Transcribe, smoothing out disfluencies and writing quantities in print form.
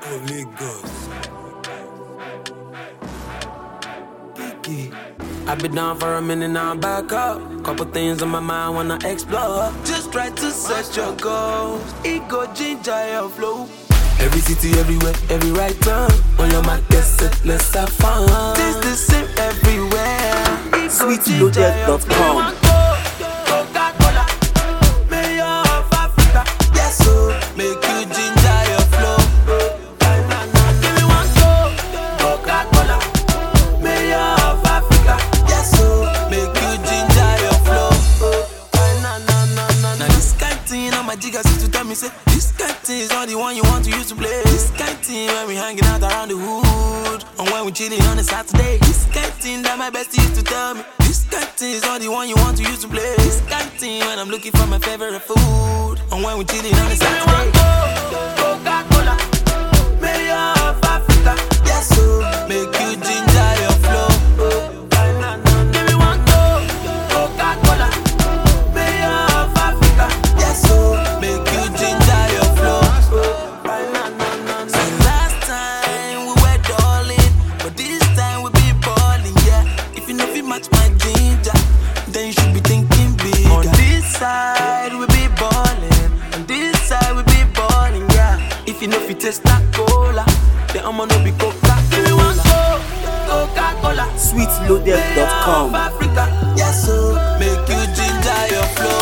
Holy Ghost. I've been down for a minute, now I'm back up. Couple things on my mind wanna explore. Just try to set your goals. Ego ginger your flow. Every city, everywhere, every right turn. On your mark, get set, let's have fun. This the same everywhere. Sweetloaded.com. Coca-Cola, mayor of Africa. Yes, so make you ginger your flow. Give me one Coca-Cola, mayor of Africa. Yes, so make you ginger your flow. Now this kind thing on my jigger used to tell me say, this kind thing is not the one you want to use to play. This kind thing when we hanging out around the hood, and when we chilling on a Saturday. This kind thing that my bestie used to tell me. This kind thing is not the one you want to use to play. This kind thing when I'm looking for my favorite food, and when we chilling on a Saturday. Coca-Cola, mayor of Africa. Yes, so make you ginger your flow. Give me one Coca-Cola, mayor of Africa. Yes, so make you ginger your flow. So last time we were darling, but this time we be balling, yeah. If you know if you match my ginger, then you should be thinking big. On this side we be balling, on this side we be balling, yeah. If you know if you taste that cola, then I'ma know be Coca-Cola. Give me one Coca-Cola. Sweetloaded.com. Africa, yes, so make you ginger your flow.